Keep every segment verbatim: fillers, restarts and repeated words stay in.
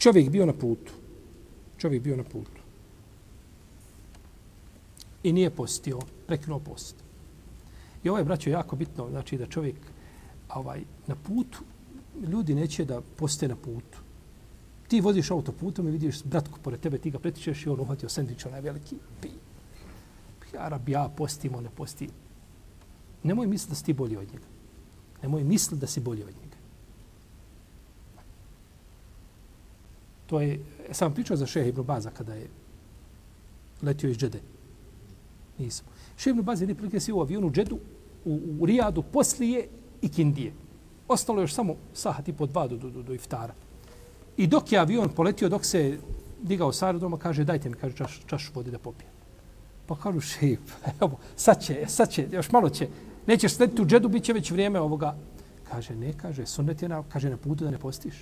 čovjek bio na putu. Čovjek bio na putu. I nije postio, prekinuo post. I ovo je, braćo, jako bitno, znači da čovjek ovaj, na putu, ljudi neće da poste na putu. Ti voziš autoputom i vidiš bratku pored tebe, ti ga pretičeš i on uhvatio sendvič, onaj veliki, pi. Ja, rab, ja postimo, ne postim. Nemoj misliti da si ti bolji od njega. Nemoj misliti da si bolji od njega. To je, ja sam pričao za Šeha Ibn Baza kada je letio iz Džede. Nisam. Šeha Ibn Baza je prilike si u avionu u Džedu, u, u Rijadu, poslije i Kindije. Ostalo je još samo sahat i po dva do, do, do, do iftara. I dok je avion poletio, dok se digao s aerodroma, kaže, dajte mi, kaže, čaš, čaš vode da popijem. Pa kažu, šejh, evo, sad će, sad će, još malo će. Nećeš sletiti u Džedu, bit će već vrijeme ovoga. Kaže, ne, kaže, sunnet je na, kaže, na putu da ne postiš.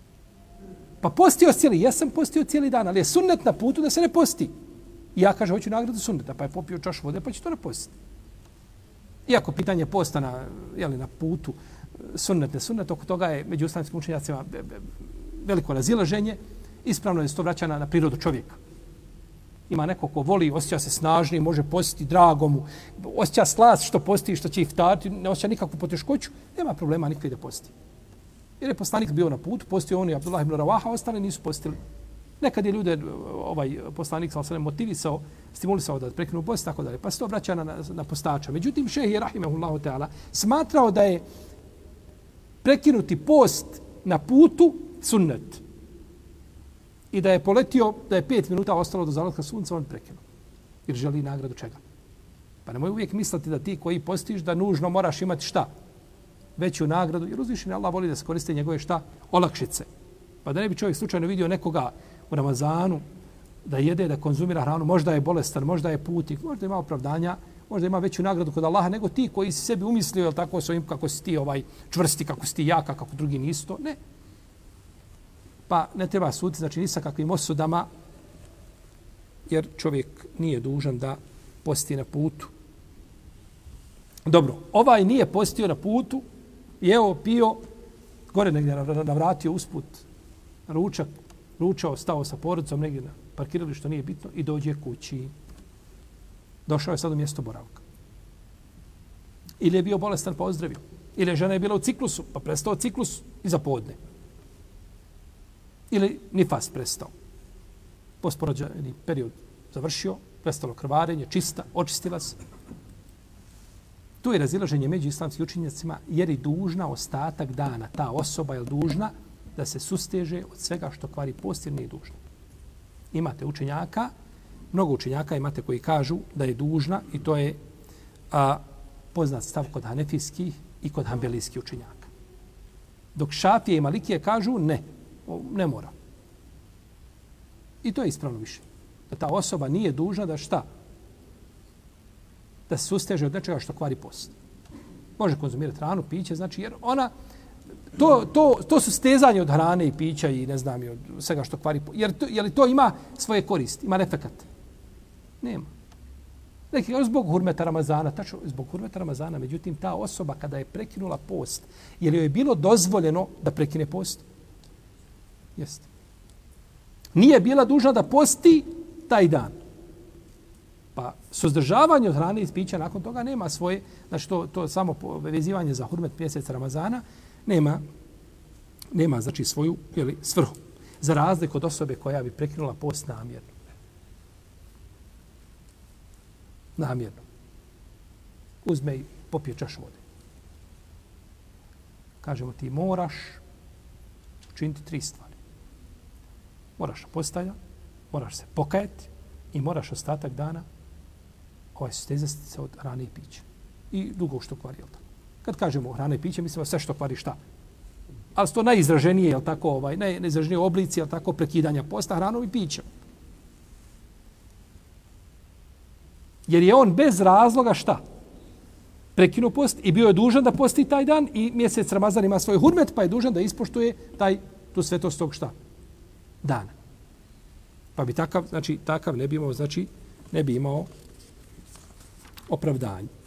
Pa postio cijeli, ja sam postio cijeli dan, ali je sunnet na putu da se ne posti. I ja, kaže, hoću nagradu sunneta, pa je popio čašu vode, pa će to ne postiti. Iako pitanje posta na, jeli, na putu, sunnet, ne sunnet, oko toga je među islamskim učenjacima veliko razilaženje, ispravno je to vraća na, na prirodu čovjeka. Ima neko ko voli, osjeća se snažniji, može postiti drago mu, osjeća slast što posti, što će iftariti, ne osjeća nikakvu poteškoću, nema problema nikakve da posti. Jer je poslanik bio na putu, postio on i Abdullah ibn Ravaha, ostali nisu postili. Nekad je ljude, ovaj poslanik sallallahu alejhi ve sellem motivisao, stimulisao da prekinu post, tako dalje, pa se to vraća na, na, na postača. Međutim, šejh je rahimehullahu teala smatrao da je prekinuti post na putu sunnet. I da je poletio, da je pet minuta ostalo do zalaska sunca, on prekinuo. Jer želi nagradu čega? Pa nemoj uvijek misliti da ti koji postiš da nužno moraš imati šta? Veću nagradu. Jer uzvišeni Allah voli da se koriste njegove šta? Olakšice. Pa da ne bi čovjek slučajno vidio nekoga u Ramazanu da jede, da konzumira hranu, možda je bolestan, možda je putnik, možda ima opravdanja, možda ima veću nagradu kod Allaha nego ti koji si sebi umislio, jel tako, svojim, kako si ti ovaj čvrsti, kako si ti jaka, kako drugi nisu to. Ne. Pa ne treba suditi, znači ni sa kakvim osudama, jer čovjek nije dužan da posti na putu. Dobro, ovaj nije postio na putu, jeo, pio, gore negdje navratio usput, ručak, ručao, stao sa porodicom negdje na parkiralištu, nije bitno, i dođe kući. Došao je sad u mjesto boravka. Ili je bio bolestan pa ozdravio. Ili je žena je bila u ciklusu, pa prestao ciklus i za podne. Ili nifas prestao. Postporođajni period završio, prestalo krvarenje, čista, očistila se. Tu je razilaženje među islamskim učenjacima jer je dužna ostatak dana. Ta osoba je dužna da se susteže od svega što kvari post jer nije dužna. Imate učenjaka, mnogo učenjaka imate koji kažu da je dužna i to je a, poznat stav kod hanefijskih i kod hanbelijskih učenjaka. Dok Šafije i Malikije kažu ne, ne mora. I to je ispravno više. Da ta osoba nije dužna da šta? Da se susteže od nečega što kvari post. Može konzumirati hranu, piće, znači jer ona To, to, to su stezanje od hrane i pića i ne znam, i od svega što kvari. Jer to, je li to ima svoje koristi? Ima efekat? Nema. Neki, zbog hurmeta Ramazana, tačno zbog hurmeta Ramazana, međutim, ta osoba kada je prekinula post, je li joj je bilo dozvoljeno da prekine post? Jeste. Nije bila dužna da posti taj dan. Pa suzdržavanje od hrane i pića nakon toga nema svoje, znači to, to samo vezivanje za hurmet mjeseca Ramazana, nema, nema znači svoju jeli, svrhu. Za razliku od osobe koja bi prekinula post namjerno. Namjerno. Uzme i popije čašu vode. Kažemo ti moraš učiniti tri stvari. Moraš postajati, moraš se pokajati i moraš ostatak dana ovaj stezati se od hrane i pića. I dugo što kvari, jel tako? Kad kažemo hrana i piće, mislimo sve što kvari šta. Ali to najizraženije, jel tako, ovaj, najizraženije oblici, jel tako, prekidanja posta hranom i pićem. Jer je on bez razloga šta? Prekinuo post i bio je dužan da posti taj dan i mjesec Ramazan ima svoj hurmet, pa je dužan da ispoštuje taj, tu svetost tog šta? Dana. Pa bi takav, znači, takav ne bi imao, znači, ne bi imao opravdanje.